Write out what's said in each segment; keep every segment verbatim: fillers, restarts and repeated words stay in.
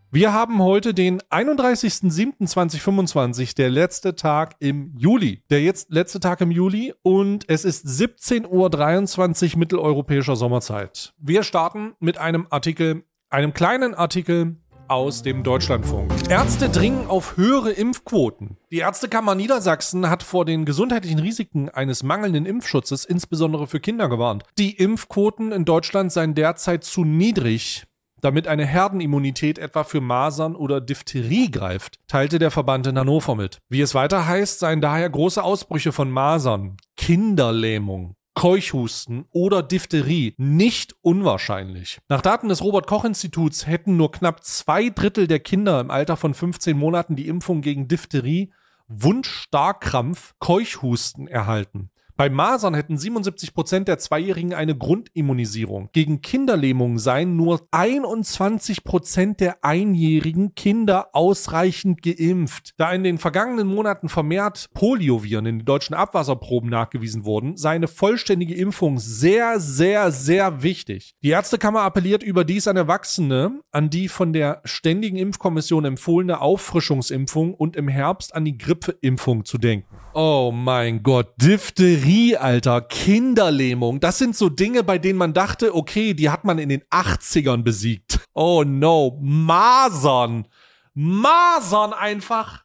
Wir haben heute den einunddreißigsten siebten zweitausendfünfundzwanzig, der letzte Tag im Juli. Der jetzt letzte Tag im Juli und es ist siebzehn Uhr dreiundzwanzig mitteleuropäischer Sommerzeit. Wir starten mit einem Artikel, einem kleinen Artikel aus dem Deutschlandfunk. Ärzte dringen auf höhere Impfquoten. Die Ärztekammer Niedersachsen hat vor den gesundheitlichen Risiken eines mangelnden Impfschutzes, insbesondere für Kinder, gewarnt. Die Impfquoten in Deutschland seien derzeit zu niedrig, damit eine Herdenimmunität etwa für Masern oder Diphtherie greift, teilte der Verband in Hannover mit. Wie es weiter heißt, seien daher große Ausbrüche von Masern, Kinderlähmung, Keuchhusten oder Diphtherie nicht unwahrscheinlich. Nach Daten des Robert-Koch-Instituts hätten nur knapp zwei Drittel der Kinder im Alter von fünfzehn Monaten die Impfung gegen Diphtherie, Wundstarkrampf, Keuchhusten erhalten. Bei Masern hätten siebenundsiebzig Prozent der Zweijährigen eine Grundimmunisierung. Gegen Kinderlähmung seien nur einundzwanzig Prozent der einjährigen Kinder ausreichend geimpft. Da in den vergangenen Monaten vermehrt Polioviren in den deutschen Abwasserproben nachgewiesen wurden, sei eine vollständige Impfung sehr, sehr, sehr wichtig. Die Ärztekammer appelliert überdies an Erwachsene, an die von der Ständigen Impfkommission empfohlene Auffrischungsimpfung und im Herbst an die Grippeimpfung zu denken. Oh mein Gott, Diphtherie, Alter, Kinderlähmung, das sind so Dinge, bei denen man dachte, okay, die hat man in den achtzigern besiegt. Oh no, Masern, Masern einfach,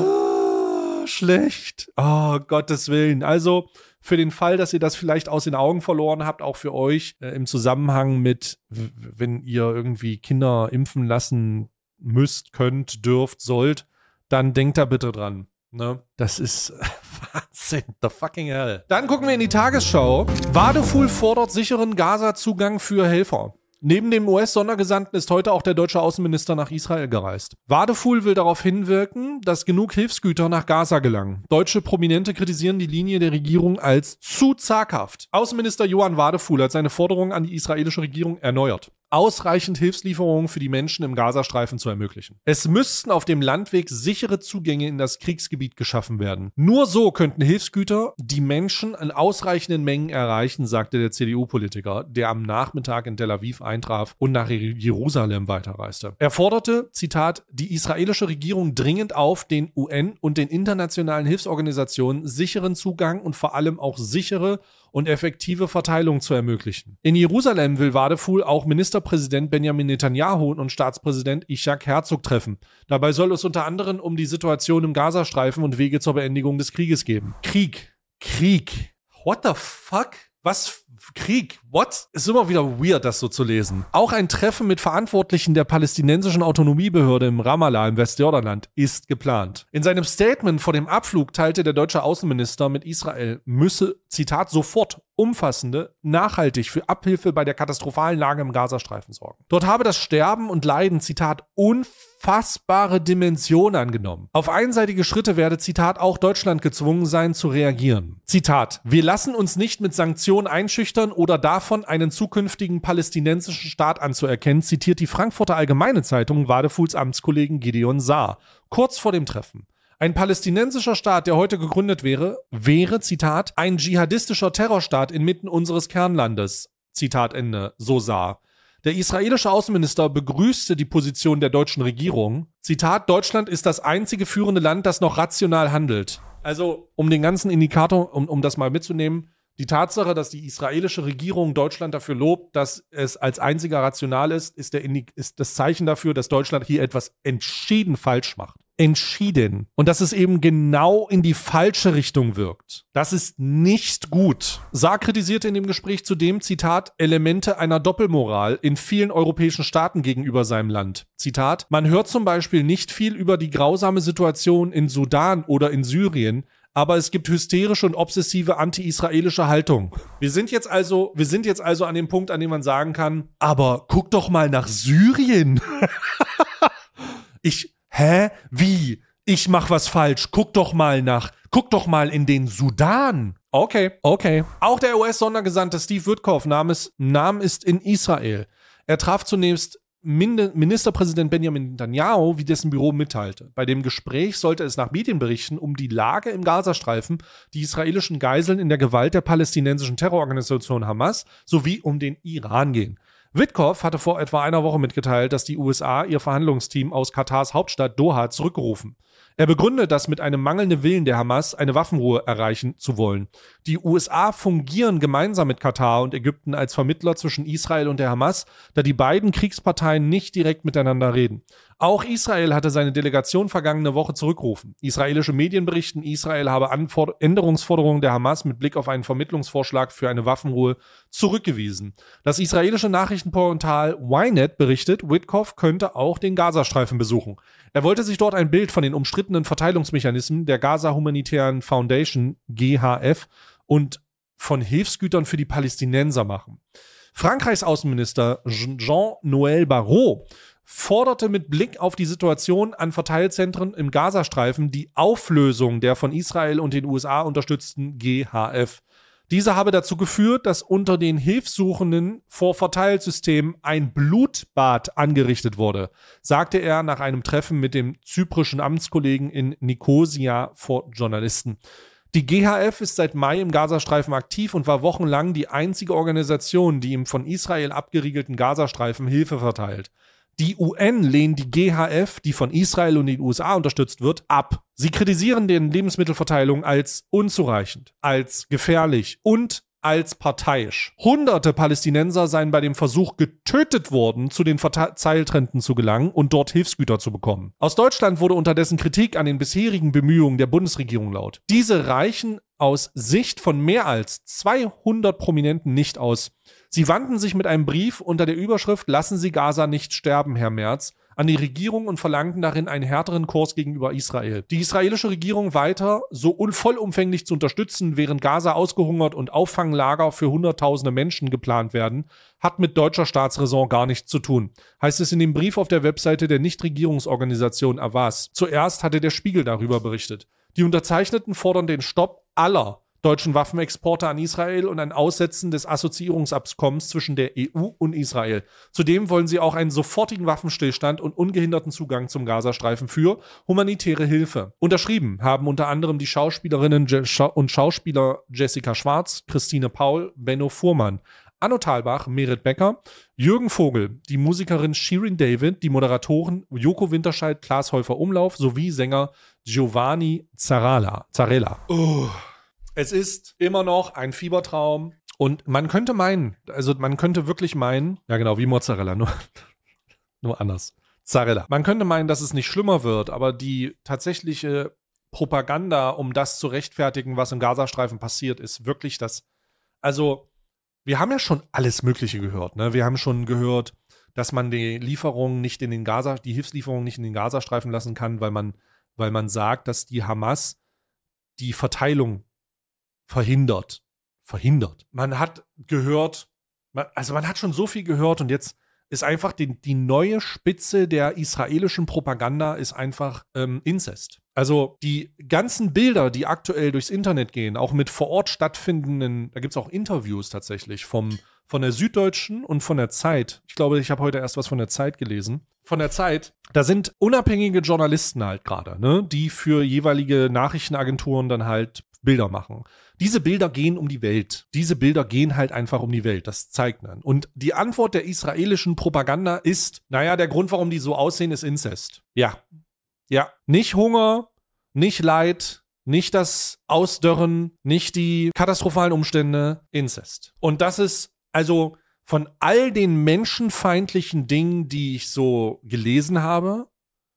oh, schlecht, oh Gottes Willen. Also für den Fall, dass ihr das vielleicht aus den Augen verloren habt, auch für euch äh, im Zusammenhang mit, w- wenn ihr irgendwie Kinder impfen lassen müsst, könnt, dürft, sollt, dann denkt da bitte dran. Ne? Das ist Wahnsinn, the fucking hell. Dann gucken wir in die Tagesschau. Wadefuhl fordert sicheren Gaza-Zugang für Helfer. Neben dem U S-Sondergesandten ist heute auch der deutsche Außenminister nach Israel gereist. Wadefuhl will darauf hinwirken, dass genug Hilfsgüter nach Gaza gelangen. Deutsche Prominente kritisieren die Linie der Regierung als zu zaghaft. Außenminister Johann Wadefuhl hat seine Forderung an die israelische Regierung erneuert, ausreichend Hilfslieferungen für die Menschen im Gazastreifen zu ermöglichen. Es müssten auf dem Landweg sichere Zugänge in das Kriegsgebiet geschaffen werden. Nur so könnten Hilfsgüter die Menschen in ausreichenden Mengen erreichen, sagte der C D U-Politiker, der am Nachmittag in Tel Aviv eintraf und nach Jerusalem weiterreiste. Er forderte, Zitat, die israelische Regierung dringend auf, den U N und den internationalen Hilfsorganisationen sicheren Zugang und vor allem auch sichere und effektive Verteilung zu ermöglichen. In Jerusalem will Wadefuhl auch Ministerpräsident Benjamin Netanyahu und Staatspräsident Yitzhak Herzog treffen. Dabei soll es unter anderem um die Situation im Gazastreifen und Wege zur Beendigung des Krieges gehen. Krieg. Krieg. What the fuck? Was? Krieg? What? Ist immer wieder weird, das so zu lesen. Auch ein Treffen mit Verantwortlichen der palästinensischen Autonomiebehörde im Ramallah im Westjordanland ist geplant. In seinem Statement vor dem Abflug teilte der deutsche Außenminister mit, Israel müsse, Zitat, sofort umfassende, nachhaltig für Abhilfe bei der katastrophalen Lage im Gazastreifen sorgen. Dort habe das Sterben und Leiden, Zitat, unfassbare Dimensionen angenommen. Auf einseitige Schritte werde, Zitat, auch Deutschland gezwungen sein zu reagieren. Zitat, wir lassen uns nicht mit Sanktionen einschüchtern oder davon, einen zukünftigen palästinensischen Staat anzuerkennen, zitiert die Frankfurter Allgemeine Zeitung Wadefuhls Amtskollegen Gideon Saar kurz vor dem Treffen. Ein palästinensischer Staat, der heute gegründet wäre, wäre, Zitat, ein dschihadistischer Terrorstaat inmitten unseres Kernlandes, Zitat Ende, so Saar. Der israelische Außenminister begrüßte die Position der deutschen Regierung. Zitat, Deutschland ist das einzige führende Land, das noch rational handelt. Also, um den ganzen Indikator, um, um das mal mitzunehmen, die Tatsache, dass die israelische Regierung Deutschland dafür lobt, dass es als einziger rational ist, ist, der Indi- ist das Zeichen dafür, dass Deutschland hier etwas entschieden falsch macht. Entschieden. Und dass es eben genau in die falsche Richtung wirkt. Das ist nicht gut. Saar kritisierte in dem Gespräch zudem, Zitat, Elemente einer Doppelmoral in vielen europäischen Staaten gegenüber seinem Land. Zitat, man hört zum Beispiel nicht viel über die grausame Situation in Sudan oder in Syrien, aber es gibt hysterische und obsessive anti-israelische Haltung. Wir sind jetzt also, wir sind jetzt also an dem Punkt, an dem man sagen kann, aber guck doch mal nach Syrien. ich Hä? Wie? Ich mach was falsch. Guck doch mal nach. Guck doch mal in den Sudan. Okay, okay. Auch der U S-Sondergesandte Steve Witkoff nahm es, nahm ist in Israel. Er traf zunächst Ministerpräsident Benjamin Netanyahu, wie dessen Büro mitteilte. Bei dem Gespräch sollte es nach Medienberichten um die Lage im Gazastreifen, die israelischen Geiseln in der Gewalt der palästinensischen Terrororganisation Hamas sowie um den Iran gehen. Witkoff hatte vor etwa einer Woche mitgeteilt, dass die U S A ihr Verhandlungsteam aus Katars Hauptstadt Doha zurückgerufen. Er begründet das mit einem mangelnden Willen der Hamas, eine Waffenruhe erreichen zu wollen. Die U S A fungieren gemeinsam mit Katar und Ägypten als Vermittler zwischen Israel und der Hamas, da die beiden Kriegsparteien nicht direkt miteinander reden. Auch Israel hatte seine Delegation vergangene Woche zurückgerufen. Israelische Medien berichten, Israel habe Anfor- Änderungsforderungen der Hamas mit Blick auf einen Vermittlungsvorschlag für eine Waffenruhe zurückgewiesen. Das israelische Nachrichtenportal Ynet berichtet, Witkoff könnte auch den Gazastreifen besuchen. Er wollte sich dort ein Bild von den umstrittenen Verteilungsmechanismen der Gaza Humanitären Foundation, G H F, und von Hilfsgütern für die Palästinenser machen. Frankreichs Außenminister Jean-Noël Barrot forderte mit Blick auf die Situation an Verteilzentren im Gazastreifen die Auflösung der von Israel und den U S A unterstützten G H F. Diese habe dazu geführt, dass unter den Hilfssuchenden vor Verteilsystemen ein Blutbad angerichtet wurde, sagte er nach einem Treffen mit dem zyprischen Amtskollegen in Nikosia vor Journalisten. Die G H F ist seit Mai im Gazastreifen aktiv und war wochenlang die einzige Organisation, die im von Israel abgeriegelten Gazastreifen Hilfe verteilt. Die U N lehnt die G H F, die von Israel und den U S A unterstützt wird, ab. Sie kritisieren den Lebensmittelverteilung als unzureichend, als gefährlich und als parteiisch. Hunderte Palästinenser seien bei dem Versuch getötet worden, zu den Verteiltrenten zu gelangen und dort Hilfsgüter zu bekommen. Aus Deutschland wurde unterdessen Kritik an den bisherigen Bemühungen der Bundesregierung laut. Diese reichen aus Sicht von mehr als zweihundert Prominenten nicht aus. Sie wandten sich mit einem Brief unter der Überschrift „Lassen Sie Gaza nicht sterben, Herr Merz" an die Regierung und verlangten darin einen härteren Kurs gegenüber Israel. Die israelische Regierung weiter so vollumfänglich zu unterstützen, während Gaza ausgehungert und Auffanglager für Hunderttausende Menschen geplant werden, hat mit deutscher Staatsräson gar nichts zu tun, heißt es in dem Brief auf der Webseite der Nichtregierungsorganisation Avaz. Zuerst hatte der Spiegel darüber berichtet. Die Unterzeichneten fordern den Stopp aller deutschen Waffenexporte an Israel und ein Aussetzen des Assoziierungsabkommens zwischen der E U und Israel. Zudem wollen sie auch einen sofortigen Waffenstillstand und ungehinderten Zugang zum Gazastreifen für humanitäre Hilfe. Unterschrieben haben unter anderem die Schauspielerinnen und Schauspieler Jessica Schwarz, Christine Paul, Benno Fuhrmann, Anno Thalbach, Merit Becker, Jürgen Vogel, die Musikerin Shirin David, die Moderatoren Joko Winterscheid, Klaas Häufer-Umlauf sowie Sänger Giovanni Zarella. Zarella. Oh. Es ist immer noch ein Fiebertraum und man könnte meinen, also man könnte wirklich meinen, ja genau, wie Mozzarella, nur, nur anders. Zarella. Man könnte meinen, dass es nicht schlimmer wird, aber die tatsächliche Propaganda, um das zu rechtfertigen, was im Gazastreifen passiert, ist wirklich das, also wir haben ja schon alles Mögliche gehört, ne? Wir haben schon gehört, dass man die Lieferungen nicht in den Gaza, die Hilfslieferungen nicht in den Gazastreifen lassen kann, weil man, weil man sagt, dass die Hamas die Verteilung verhindert. Verhindert. Man hat gehört, man, also man hat schon so viel gehört und jetzt ist einfach die, die neue Spitze der israelischen Propaganda ist einfach ähm, Inzest. Also die ganzen Bilder, die aktuell durchs Internet gehen, auch mit vor Ort stattfindenden, da gibt es auch Interviews tatsächlich vom, von der Süddeutschen und von der Zeit. Ich glaube, ich habe heute erst was von der Zeit gelesen. Von der Zeit, da sind unabhängige Journalisten halt gerade, ne, die für jeweilige Nachrichtenagenturen dann halt Bilder machen. Diese Bilder gehen um die Welt. Diese Bilder gehen halt einfach um die Welt. Das zeigt man. Und die Antwort der israelischen Propaganda ist, naja, der Grund, warum die so aussehen, ist Inzest. Ja. Ja. Nicht Hunger, nicht Leid, nicht das Ausdörren, nicht die katastrophalen Umstände, Inzest. Und das ist, also von all den menschenfeindlichen Dingen, die ich so gelesen habe,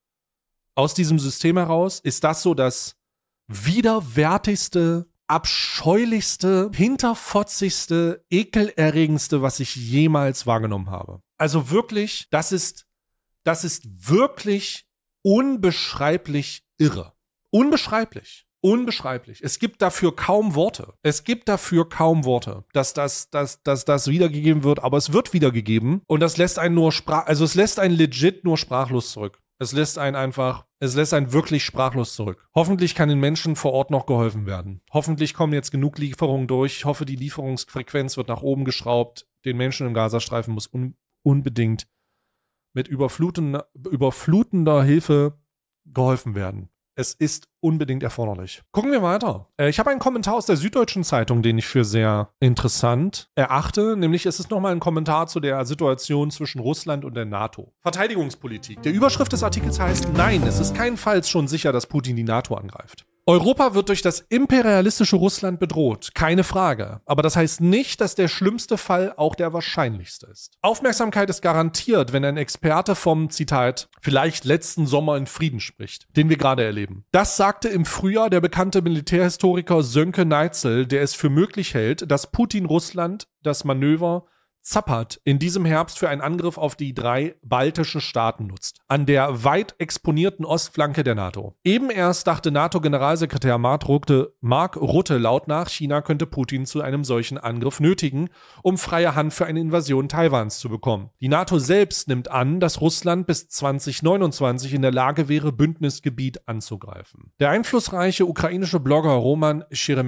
aus diesem System heraus, ist das so das widerwärtigste, abscheulichste, hinterfotzigste, ekelerregendste, was ich jemals wahrgenommen habe. Also wirklich, das ist, das ist wirklich unbeschreiblich irre. Unbeschreiblich. Unbeschreiblich. Es gibt dafür kaum Worte. Es gibt dafür kaum Worte, dass das, dass, dass das wiedergegeben wird, aber es wird wiedergegeben und das lässt einen nur sprach, also es lässt einen legit nur sprachlos zurück. Es lässt einen einfach, es lässt einen wirklich sprachlos zurück. Hoffentlich kann den Menschen vor Ort noch geholfen werden. Hoffentlich kommen jetzt genug Lieferungen durch. Ich hoffe, die Lieferungsfrequenz wird nach oben geschraubt. Den Menschen im Gazastreifen muss un- unbedingt mit überflutender, überflutender Hilfe geholfen werden. Es ist unbedingt erforderlich. Gucken wir weiter. Äh, ich habe einen Kommentar aus der Süddeutschen Zeitung, den ich für sehr interessant erachte. Nämlich es ist nochmal ein Kommentar zu der Situation zwischen Russland und der NATO. Verteidigungspolitik. Der Überschrift des Artikels heißt: Nein, es ist keinenfalls schon sicher, dass Putin die NATO angreift. Europa wird durch das imperialistische Russland bedroht, keine Frage. Aber das heißt nicht, dass der schlimmste Fall auch der wahrscheinlichste ist. Aufmerksamkeit ist garantiert, wenn ein Experte vom, Zitat, vielleicht letzten Sommer in Frieden spricht, den wir gerade erleben. Das sagte im Frühjahr der bekannte Militärhistoriker Sönke Neitzel, der es für möglich hält, dass Putin Russland das Manöver Zappert in diesem Herbst für einen Angriff auf die drei baltischen Staaten nutzt, an der weit exponierten Ostflanke der NATO. Eben erst dachte NATO-Generalsekretär Mark Rutte, Mark Rutte laut nach, China könnte Putin zu einem solchen Angriff nötigen, um freie Hand für eine Invasion Taiwans zu bekommen. Die NATO selbst nimmt an, dass Russland bis zwanzig neunundzwanzig in der Lage wäre, Bündnisgebiet anzugreifen. Der einflussreiche ukrainische Blogger Roman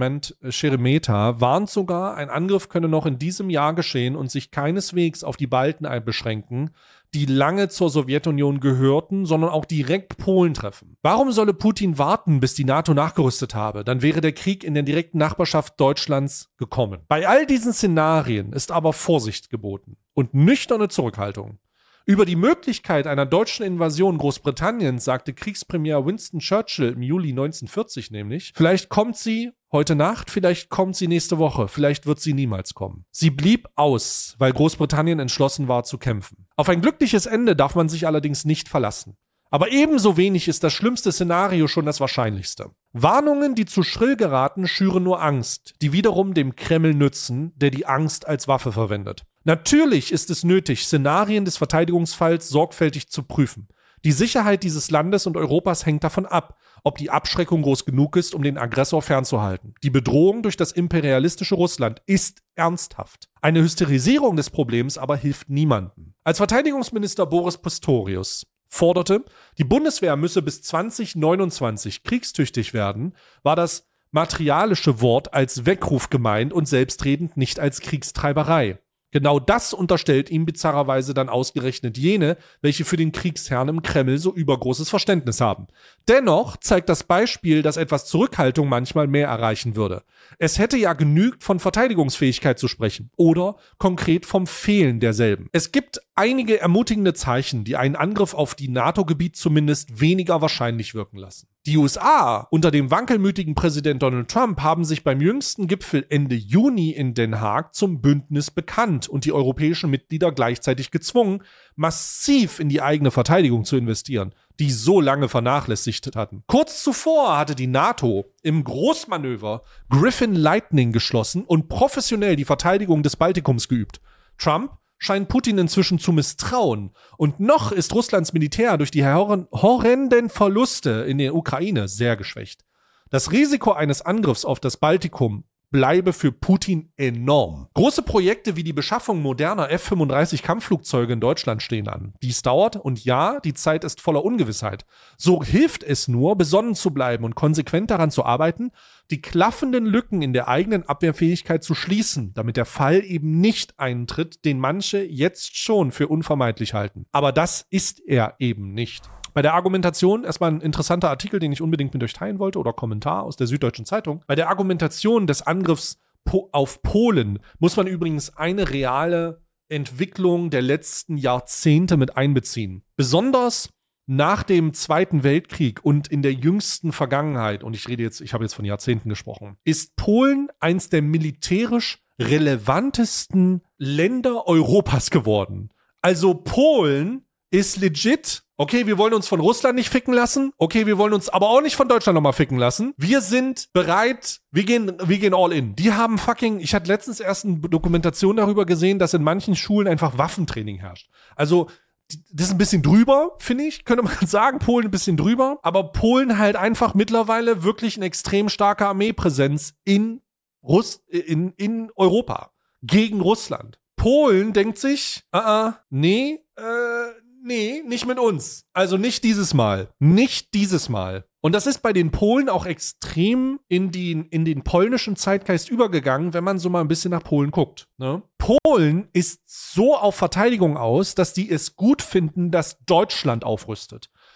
Scheremeta warnt sogar, ein Angriff könne noch in diesem Jahr geschehen und sich keineswegs auf die Balten beschränken, die lange zur Sowjetunion gehörten, sondern auch direkt Polen treffen. Warum solle Putin warten, bis die NATO nachgerüstet habe? Dann wäre der Krieg in der direkten Nachbarschaft Deutschlands gekommen. Bei all diesen Szenarien ist aber Vorsicht geboten und nüchterne Zurückhaltung. Über die Möglichkeit einer deutschen Invasion Großbritanniens sagte Kriegspremier Winston Churchill im Juli neunzehnhundertvierzig nämlich: Vielleicht kommt sie heute Nacht, vielleicht kommt sie nächste Woche, vielleicht wird sie niemals kommen. Sie blieb aus, weil Großbritannien entschlossen war zu kämpfen. Auf ein glückliches Ende darf man sich allerdings nicht verlassen. Aber ebenso wenig ist das schlimmste Szenario schon das wahrscheinlichste. Warnungen, die zu schrill geraten, schüren nur Angst, die wiederum dem Kreml nützen, der die Angst als Waffe verwendet. Natürlich ist es nötig, Szenarien des Verteidigungsfalls sorgfältig zu prüfen. Die Sicherheit dieses Landes und Europas hängt davon ab, ob die Abschreckung groß genug ist, um den Aggressor fernzuhalten. Die Bedrohung durch das imperialistische Russland ist ernsthaft. Eine Hysterisierung des Problems aber hilft niemandem. Als Verteidigungsminister Boris Pistorius forderte, die Bundeswehr müsse bis zwanzig neunundzwanzig kriegstüchtig werden, war das materialische Wort als Weckruf gemeint und selbstredend, nicht als Kriegstreiberei. Genau das unterstellt ihm bizarrerweise dann ausgerechnet jene, welche für den Kriegsherrn im Kreml so übergroßes Verständnis haben. Dennoch zeigt das Beispiel, dass etwas Zurückhaltung manchmal mehr erreichen würde. Es hätte ja genügt, von Verteidigungsfähigkeit zu sprechen oder konkret vom Fehlen derselben. Es gibt einige ermutigende Zeichen, die einen Angriff auf die NATO-Gebiet zumindest weniger wahrscheinlich wirken lassen. Die U S A unter dem wankelmütigen Präsident Donald Trump haben sich beim jüngsten Gipfel Ende Juni in Den Haag zum Bündnis bekannt und die europäischen Mitglieder gleichzeitig gezwungen, massiv in die eigene Verteidigung zu investieren, die so lange vernachlässigt hatten. Kurz zuvor hatte die NATO im Großmanöver Griffin Lightning geschlossen und professionell die Verteidigung des Baltikums geübt. Trump scheint Putin inzwischen zu misstrauen. Und noch ist Russlands Militär durch die horrenden Verluste in der Ukraine sehr geschwächt. Das Risiko eines Angriffs auf das Baltikum bleibe für Putin enorm. Große Projekte wie die Beschaffung moderner F fünfunddreißig Kampfflugzeuge in Deutschland stehen an. Dies dauert und ja, die Zeit ist voller Ungewissheit. So hilft es nur, besonnen zu bleiben und konsequent daran zu arbeiten, die klaffenden Lücken in der eigenen Abwehrfähigkeit zu schließen, damit der Fall eben nicht eintritt, den manche jetzt schon für unvermeidlich halten. Aber das ist er eben nicht. Bei der Argumentation, erstmal ein interessanter Artikel, den ich unbedingt mit euch teilen wollte, oder Kommentar aus der Süddeutschen Zeitung. Bei der Argumentation des Angriffs po- auf Polen muss man übrigens eine reale Entwicklung der letzten Jahrzehnte mit einbeziehen. Besonders nach dem Zweiten Weltkrieg und in der jüngsten Vergangenheit, und ich rede jetzt, ich habe jetzt von Jahrzehnten gesprochen, ist Polen eins der militärisch relevantesten Länder Europas geworden. Also Polen ist legit. Okay, wir wollen uns von Russland nicht ficken lassen. Okay, wir wollen uns aber auch nicht von Deutschland nochmal ficken lassen. Wir sind bereit, wir gehen, wir gehen all in. Die haben fucking, ich hatte letztens erst eine Dokumentation darüber gesehen, dass in manchen Schulen einfach Waffentraining herrscht. Also, das ist ein bisschen drüber, finde ich, könnte man sagen. Polen ein bisschen drüber. Aber Polen halt einfach mittlerweile wirklich eine extrem starke Armeepräsenz in Russ, in, in Europa. Gegen Russland. Polen denkt sich, uh -uh, nee, äh, Nee, nicht mit uns. Also nicht dieses Mal. Nicht dieses Mal. Und das ist bei den Polen auch extrem in, die, in den polnischen Zeitgeist übergegangen, wenn man so mal ein bisschen nach Polen guckt. Ne? Polen ist so auf Verteidigung aus, dass die es gut finden, dass Deutschland aufrüstet.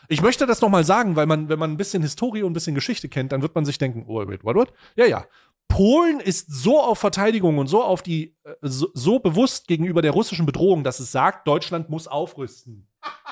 Ich möchte das nochmal sagen, weil man, wenn man ein bisschen Historie und ein bisschen Geschichte kennt, dann wird man sich denken, oh, wait, what, what? Ja, ja. Polen ist so auf Verteidigung und so auf die, äh, so, so bewusst gegenüber der russischen Bedrohung, dass es sagt, Deutschland muss aufrüsten.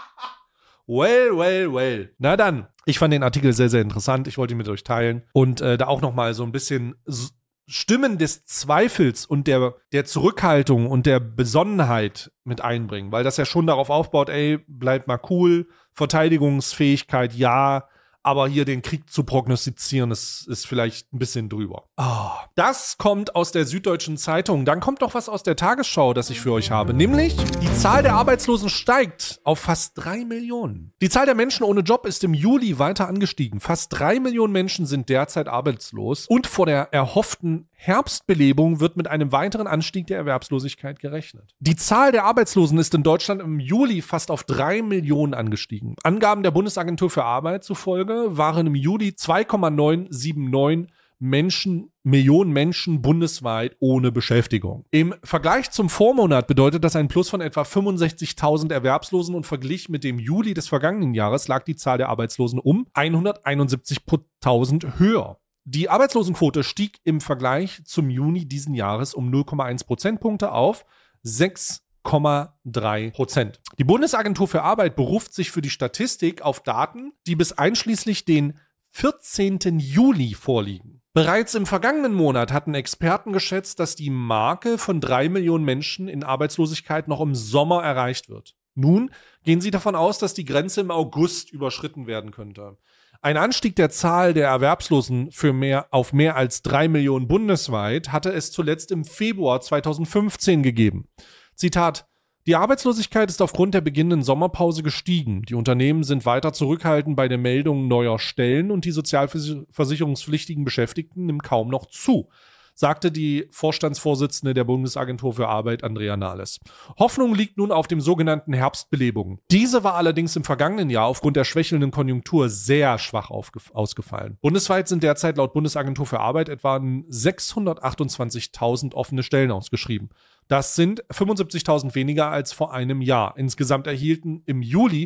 Well, well, well. Na dann, ich fand den Artikel sehr, sehr interessant. Ich wollte ihn mit euch teilen und äh, da auch nochmal so ein bisschen s- Stimmen des Zweifels und der, der Zurückhaltung und der Besonnenheit mit einbringen, weil das ja schon darauf aufbaut, ey, bleibt mal cool, Verteidigungsfähigkeit, ja, aber hier den Krieg zu prognostizieren, ist, ist vielleicht ein bisschen drüber. Oh, das kommt aus der Süddeutschen Zeitung. Dann kommt doch was aus der Tagesschau, das ich für euch habe. Nämlich, die Zahl der Arbeitslosen steigt auf fast drei Millionen. Die Zahl der Menschen ohne Job ist im Juli weiter angestiegen. Fast drei Millionen Menschen sind derzeit arbeitslos. Und vor der erhofften Herbstbelebung wird mit einem weiteren Anstieg der Erwerbslosigkeit gerechnet. Die Zahl der Arbeitslosen ist in Deutschland im Juli fast auf drei Millionen angestiegen. Angaben der Bundesagentur für Arbeit zufolge waren im Juli zwei Komma neun sieben neun Menschen, Millionen Menschen bundesweit ohne Beschäftigung. Im Vergleich zum Vormonat bedeutet das ein Plus von etwa fünfundsechzigtausend Erwerbslosen und verglichen mit dem Juli des vergangenen Jahres lag die Zahl der Arbeitslosen um hunderteinundsiebzigtausend höher. Die Arbeitslosenquote stieg im Vergleich zum Juni diesen Jahres um null Komma eins Prozentpunkte auf sechs Komma drei Prozent. Die Bundesagentur für Arbeit beruft sich für die Statistik auf Daten, die bis einschließlich den vierzehnten Juli vorliegen. Bereits im vergangenen Monat hatten Experten geschätzt, dass die Marke von drei Millionen Menschen in Arbeitslosigkeit noch im Sommer erreicht wird. Nun gehen sie davon aus, dass die Grenze im August überschritten werden könnte. Ein Anstieg der Zahl der Erwerbslosen für mehr, auf mehr als drei Millionen bundesweit hatte es zuletzt im Februar zweitausendfünfzehn gegeben. Zitat: Die Arbeitslosigkeit ist aufgrund der beginnenden Sommerpause gestiegen. Die Unternehmen sind weiter zurückhaltend bei der Meldung neuer Stellen und die sozialversicherungspflichtigen Beschäftigten nimmt kaum noch zu, sagte die Vorstandsvorsitzende der Bundesagentur für Arbeit, Andrea Nahles. Hoffnung liegt nun auf dem sogenannten Herbstbelebung. Diese war allerdings im vergangenen Jahr aufgrund der schwächelnden Konjunktur sehr schwach aufgef- ausgefallen. Bundesweit sind derzeit laut Bundesagentur für Arbeit etwa sechshundertachtundzwanzigtausend offene Stellen ausgeschrieben. Das sind fünfundsiebzigtausend weniger als vor einem Jahr. Insgesamt erhielten im Juli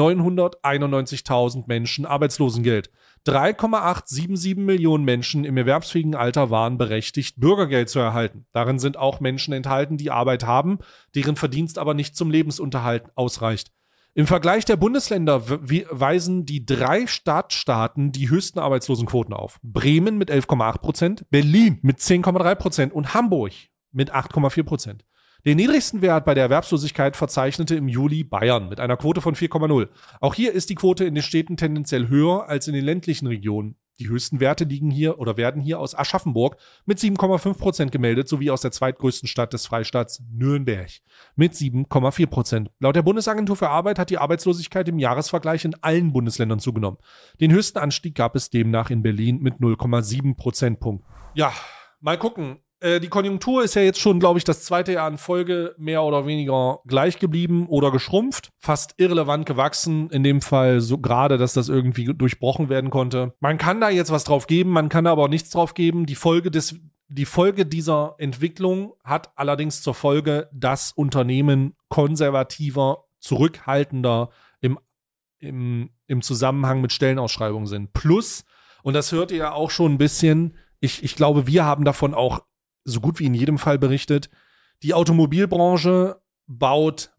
neunhunderteinundneunzigtausend Menschen Arbeitslosengeld. drei Komma achthundertsiebenundsiebzig Millionen Menschen im erwerbsfähigen Alter waren berechtigt, Bürgergeld zu erhalten. Darin sind auch Menschen enthalten, die Arbeit haben, deren Verdienst aber nicht zum Lebensunterhalt ausreicht. Im Vergleich der Bundesländer w- weisen die drei Stadtstaaten die höchsten Arbeitslosenquoten auf. Bremen mit elf Komma acht Prozent, Berlin mit zehn Komma drei Prozent und Hamburg mit acht Komma vier Prozent. Den niedrigsten Wert bei der Erwerbslosigkeit verzeichnete im Juli Bayern mit einer Quote von vier Komma null. Auch hier ist die Quote in den Städten tendenziell höher als in den ländlichen Regionen. Die höchsten Werte liegen hier oder werden hier aus Aschaffenburg mit sieben Komma fünf Prozent gemeldet, sowie aus der zweitgrößten Stadt des Freistaats Nürnberg mit sieben Komma vier Prozent. Laut der Bundesagentur für Arbeit hat die Arbeitslosigkeit im Jahresvergleich in allen Bundesländern zugenommen. Den höchsten Anstieg gab es demnach in Berlin mit null Komma sieben Prozentpunkten. Ja, mal gucken. Die Konjunktur ist ja jetzt schon, glaube ich, das zweite Jahr in Folge mehr oder weniger gleich geblieben oder geschrumpft. Fast irrelevant gewachsen. In dem Fall so gerade, dass das irgendwie durchbrochen werden konnte. Man kann da jetzt was drauf geben, man kann da aber auch nichts drauf geben. Die Folge des, die Folge dieser Entwicklung hat allerdings zur Folge, dass Unternehmen konservativer, zurückhaltender im, im, im Zusammenhang mit Stellenausschreibungen sind. Plus, und das hört ihr ja auch schon ein bisschen, ich, ich glaube, wir haben davon auch so gut wie in jedem Fall berichtet, die Automobilbranche baut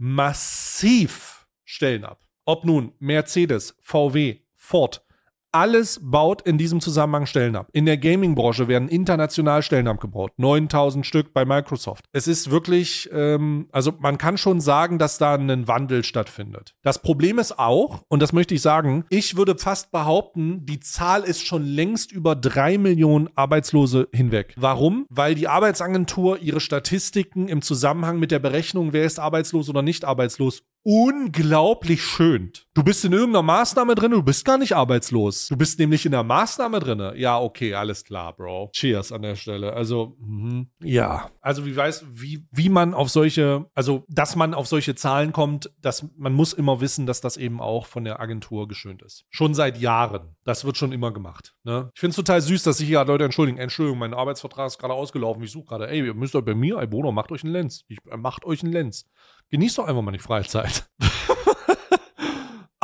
massiv Stellen ab. Ob nun Mercedes, V W, Ford, alles baut in diesem Zusammenhang Stellen ab. In der Gaming-Branche werden international Stellen abgebaut. neuntausend Stück bei Microsoft. Es ist wirklich, ähm, also man kann schon sagen, dass da ein Wandel stattfindet. Das Problem ist auch, und das möchte ich sagen, ich würde fast behaupten, die Zahl ist schon längst über drei Millionen Arbeitslose hinweg. Warum? Weil die Arbeitsagentur ihre Statistiken im Zusammenhang mit der Berechnung, wer ist arbeitslos oder nicht arbeitslos, unglaublich schönt. Du bist in irgendeiner Maßnahme drin, du bist gar nicht arbeitslos. Du bist nämlich in der Maßnahme drin. Ja, okay, alles klar, Bro. Cheers an der Stelle. Also, mh. ja. Also, wie weiß, wie, wie man auf solche, also, dass man auf solche Zahlen kommt, dass man muss immer wissen, dass das eben auch von der Agentur geschönt ist. Schon seit Jahren. Das wird schon immer gemacht. Ne? Ich finde es total süß, dass sich hier Leute entschuldigen. Entschuldigung, mein Arbeitsvertrag ist gerade ausgelaufen. Ich suche gerade, ey, ihr müsst euch bei mir, ey, Bruder, macht euch einen Lenz. Ich, macht euch einen Lenz. Genießt doch einfach mal die Freizeit.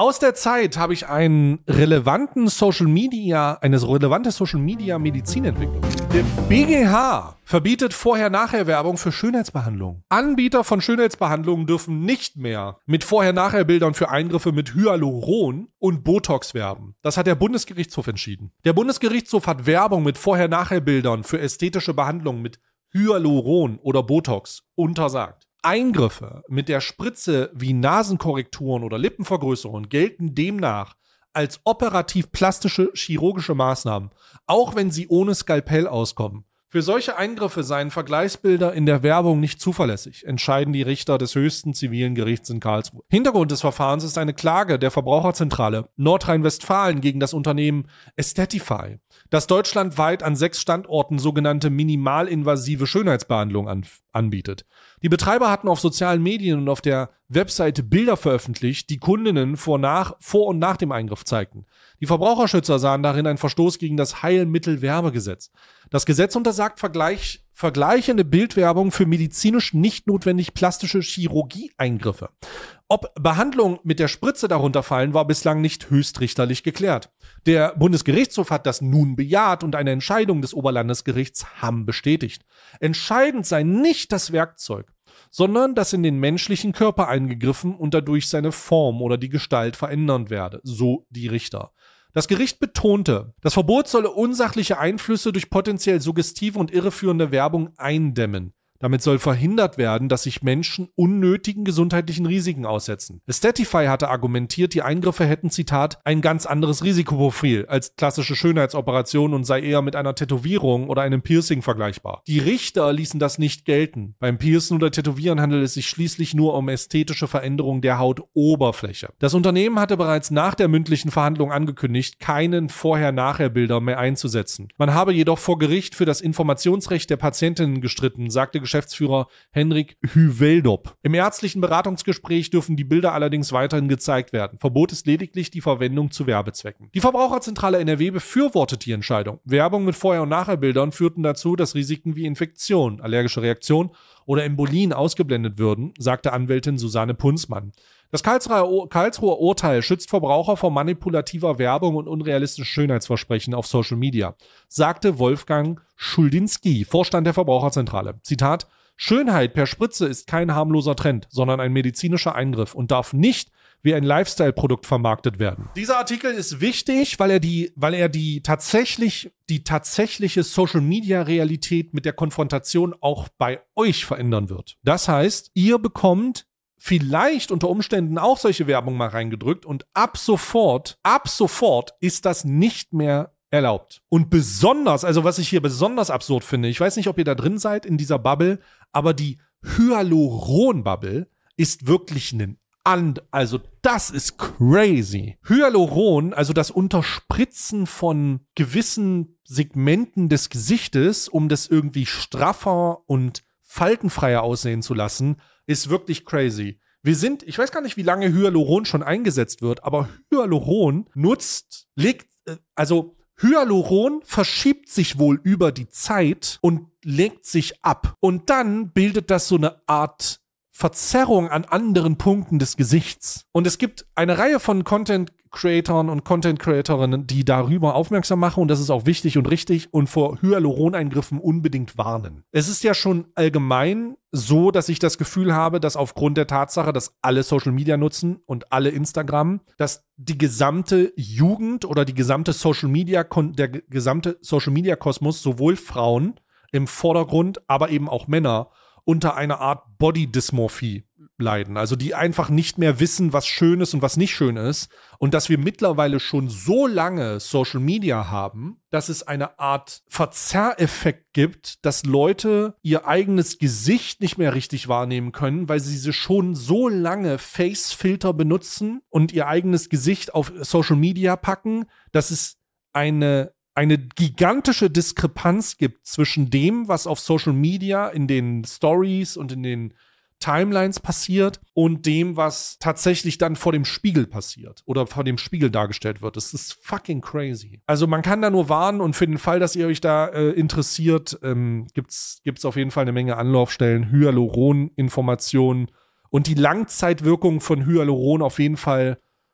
Aus der Zeit habe ich einen relevanten Social Media, eine relevante Social Media Medizinentwicklung. Der B G H verbietet Vorher-Nachher-Werbung für Schönheitsbehandlungen. Anbieter von Schönheitsbehandlungen dürfen nicht mehr mit Vorher-Nachher-Bildern für Eingriffe mit Hyaluron und Botox werben. Das hat der Bundesgerichtshof entschieden. Der Bundesgerichtshof hat Werbung mit Vorher-Nachher-Bildern für ästhetische Behandlungen mit Hyaluron oder Botox untersagt. Eingriffe mit der Spritze wie Nasenkorrekturen oder Lippenvergrößerungen gelten demnach als operativ-plastische chirurgische Maßnahmen, auch wenn sie ohne Skalpell auskommen. Für solche Eingriffe seien Vergleichsbilder in der Werbung nicht zuverlässig, entscheiden die Richter des höchsten zivilen Gerichts in Karlsruhe. Hintergrund des Verfahrens ist eine Klage der Verbraucherzentrale Nordrhein-Westfalen gegen das Unternehmen Aesthetify, das deutschlandweit an sechs Standorten sogenannte minimalinvasive Schönheitsbehandlung an, anbietet. Die Betreiber hatten auf sozialen Medien und auf der Webseite Bilder veröffentlicht, die Kundinnen vor, nach, vor und nach dem Eingriff zeigten. Die Verbraucherschützer sahen darin einen Verstoß gegen das Heilmittelwerbegesetz. Das Gesetz untersagt Vergleich, vergleichende Bildwerbung für medizinisch nicht notwendig plastische Chirurgieeingriffe. Ob Behandlungen mit der Spritze darunter fallen, war bislang nicht höchstrichterlich geklärt. Der Bundesgerichtshof hat das nun bejaht und eine Entscheidung des Oberlandesgerichts Hamm bestätigt. Entscheidend sei nicht das Werkzeug, sondern dass in den menschlichen Körper eingegriffen und dadurch seine Form oder die Gestalt verändern werde, so die Richter. Das Gericht betonte, das Verbot solle unsachliche Einflüsse durch potenziell suggestive und irreführende Werbung eindämmen. Damit soll verhindert werden, dass sich Menschen unnötigen gesundheitlichen Risiken aussetzen. Aesthetify hatte argumentiert, die Eingriffe hätten, Zitat, ein ganz anderes Risikoprofil als klassische Schönheitsoperationen und sei eher mit einer Tätowierung oder einem Piercing vergleichbar. Die Richter ließen das nicht gelten. Beim Piercen oder Tätowieren handelt es sich schließlich nur um ästhetische Veränderungen der Hautoberfläche. Das Unternehmen hatte bereits nach der mündlichen Verhandlung angekündigt, keinen Vorher-Nachher-Bilder mehr einzusetzen. Man habe jedoch vor Gericht für das Informationsrecht der Patientinnen gestritten, sagte Geschäftsführer Henrik Hüveldop. Im ärztlichen Beratungsgespräch dürfen die Bilder allerdings weiterhin gezeigt werden. Verbot ist lediglich die Verwendung zu Werbezwecken. Die Verbraucherzentrale N R W befürwortet die Entscheidung. Werbung mit Vorher- und Nachherbildern führten dazu, dass Risiken wie Infektion, allergische Reaktion oder Embolien ausgeblendet würden, sagte Anwältin Susanne Punzmann. Das Karlsruher, Karlsruher Urteil schützt Verbraucher vor manipulativer Werbung und unrealistischen Schönheitsversprechen auf Social Media, sagte Wolfgang Schuldinski, Vorstand der Verbraucherzentrale. Zitat: Schönheit per Spritze ist kein harmloser Trend, sondern ein medizinischer Eingriff und darf nicht wie ein Lifestyle-Produkt vermarktet werden. Dieser Artikel ist wichtig, weil er die, weil er die tatsächlich, die tatsächliche Social-Media-Realität mit der Konfrontation auch bei euch verändern wird. Das heißt, ihr bekommt vielleicht unter Umständen auch solche Werbung mal reingedrückt und ab sofort, ab sofort ist das nicht mehr erlaubt. Und besonders, also was ich hier besonders absurd finde, ich weiß nicht, ob ihr da drin seid in dieser Bubble, aber die Hyaluron-Bubble ist wirklich ein And, also das ist crazy. Hyaluron, also das Unterspritzen von gewissen Segmenten des Gesichtes, um das irgendwie straffer und faltenfreier aussehen zu lassen, ist wirklich crazy. Wir sind, ich weiß gar nicht, wie lange Hyaluron schon eingesetzt wird, aber Hyaluron nutzt, legt, also Hyaluron verschiebt sich wohl über die Zeit und legt sich ab. Und dann bildet das so eine Art Verzerrung an anderen Punkten des Gesichts. Und es gibt eine Reihe von Content-Creatoren und Content-Creatorinnen, die darüber aufmerksam machen, und das ist auch wichtig und richtig, und vor Hyaluroneingriffen unbedingt warnen. Es ist ja schon allgemein so, dass ich das Gefühl habe, dass aufgrund der Tatsache, dass alle Social Media nutzen und alle Instagram, dass die gesamte Jugend oder die gesamte Social Media, der gesamte Social Media Kosmos, sowohl Frauen im Vordergrund, aber eben auch Männer, unter einer Art Body-Dysmorphie leiden. Also die einfach nicht mehr wissen, was schön ist und was nicht schön ist. Und dass wir mittlerweile schon so lange Social Media haben, dass es eine Art Verzerreffekt gibt, dass Leute ihr eigenes Gesicht nicht mehr richtig wahrnehmen können, weil sie sie schon so lange Face-Filter benutzen und ihr eigenes Gesicht auf Social Media packen, dass es eine eine gigantische Diskrepanz gibt zwischen dem, was auf Social Media in den Stories und in den Timelines passiert und dem, was tatsächlich dann vor dem Spiegel passiert oder vor dem Spiegel dargestellt wird. Das ist fucking crazy. Also man kann da nur warnen, und für den Fall, dass ihr euch da äh, interessiert, ähm, gibt's, gibt's auf jeden Fall eine Menge Anlaufstellen, Hyaluron-Informationen und die Langzeitwirkung von Hyaluron auf jeden Fall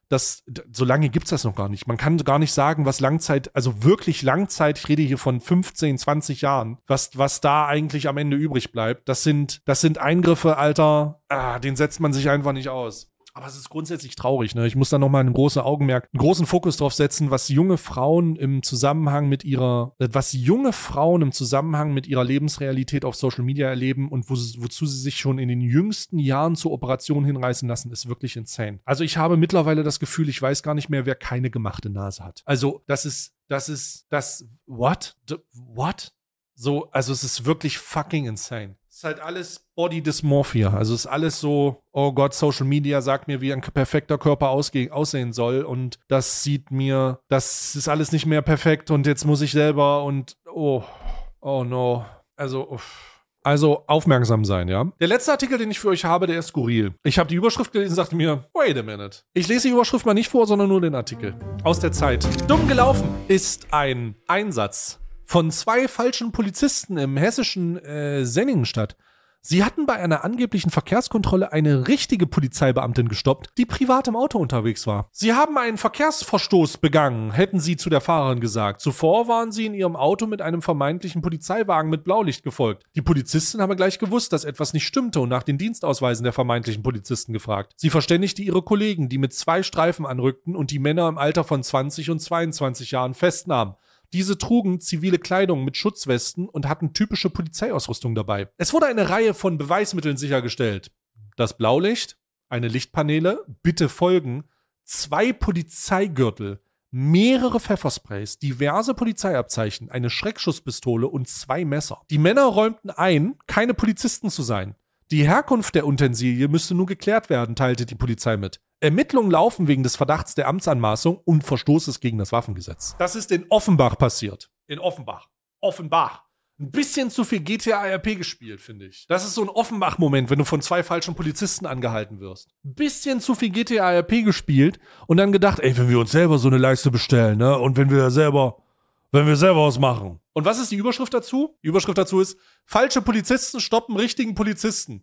das, so lange gibt es das noch gar nicht. Man kann gar nicht sagen, was Langzeit, also wirklich Langzeit, ich rede hier von fünfzehn, zwanzig Jahren, was, was da eigentlich am Ende übrig bleibt. Das sind, das sind Eingriffe, Alter, ah, den setzt man sich einfach nicht aus. Aber es ist grundsätzlich traurig, ne? Ich muss da nochmal einen großen Augenmerk, einen großen Fokus drauf setzen, was junge Frauen im Zusammenhang mit ihrer, was junge Frauen im Zusammenhang mit ihrer Lebensrealität auf Social Media erleben und wo, wozu sie sich schon in den jüngsten Jahren zur Operation hinreißen lassen, ist wirklich insane. Also ich habe mittlerweile das Gefühl, ich weiß gar nicht mehr, wer keine gemachte Nase hat. Also das ist, das ist, das, what? D- what? So, also es ist wirklich fucking insane. Es ist halt alles Body Dysmorphia. Also es ist alles so, oh Gott, Social Media sagt mir, wie ein perfekter Körper ausge- aussehen soll und das sieht mir, das ist alles nicht mehr perfekt und jetzt muss ich selber und oh, oh no. Also, uff. Also aufmerksam sein, ja. Der letzte Artikel, den ich für euch habe, der ist skurril. Ich habe die Überschrift gelesen und sagte mir, wait a minute. Ich lese die Überschrift mal nicht vor, sondern nur den Artikel. Aus der Zeit. Dumm gelaufen ist ein Einsatz von zwei falschen Polizisten im hessischen äh, Senningenstadt. Sie hatten bei einer angeblichen Verkehrskontrolle eine richtige Polizeibeamtin gestoppt, die privat im Auto unterwegs war. Sie haben einen Verkehrsverstoß begangen, hätten sie zu der Fahrerin gesagt. Zuvor waren sie in ihrem Auto mit einem vermeintlichen Polizeiwagen mit Blaulicht gefolgt. Die Polizistin habe gleich gewusst, dass etwas nicht stimmte und nach den Dienstausweisen der vermeintlichen Polizisten gefragt. Sie verständigte ihre Kollegen, die mit zwei Streifen anrückten und die Männer im Alter von zwanzig und zweiundzwanzig Jahren festnahmen. Diese trugen zivile Kleidung mit Schutzwesten und hatten typische Polizeiausrüstung dabei. Es wurde eine Reihe von Beweismitteln sichergestellt. Das Blaulicht, eine Lichtpaneele, bitte folgen, zwei Polizeigürtel, mehrere Pfeffersprays, diverse Polizeiabzeichen, eine Schreckschusspistole und zwei Messer. Die Männer räumten ein, keine Polizisten zu sein. Die Herkunft der Utensilie müsste nun geklärt werden, teilte die Polizei mit. Ermittlungen laufen wegen des Verdachts der Amtsanmaßung und Verstoßes gegen das Waffengesetz. Das ist in Offenbach passiert. In Offenbach. Offenbach. Ein bisschen zu viel G T A R P gespielt, finde ich. Das ist so ein Offenbach-Moment, wenn du von zwei falschen Polizisten angehalten wirst. Ein bisschen zu viel G T A R P gespielt und dann gedacht, ey, wenn wir uns selber so eine Leiste bestellen, ne, und wenn wir selber, wenn wir selber was machen. Und was ist die Überschrift dazu? Die Überschrift dazu ist, falsche Polizisten stoppen richtigen Polizisten.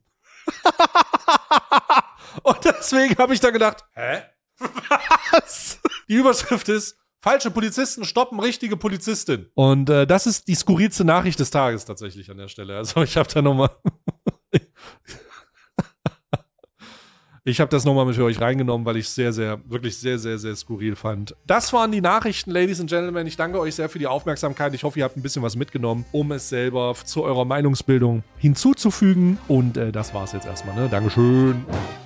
Und deswegen habe ich da gedacht, hä? Was? Die Überschrift ist, falsche Polizisten stoppen richtige Polizistin. Und äh, das ist die skurrilste Nachricht des Tages tatsächlich an der Stelle. Also ich habe da nochmal... Ich habe das nochmal mit für euch reingenommen, weil ich es sehr, sehr, wirklich sehr, sehr, sehr skurril fand. Das waren die Nachrichten, Ladies and Gentlemen. Ich danke euch sehr für die Aufmerksamkeit. Ich hoffe, ihr habt ein bisschen was mitgenommen, um es selber zu eurer Meinungsbildung hinzuzufügen. Und äh, das war's jetzt erstmal. Ne? Dankeschön.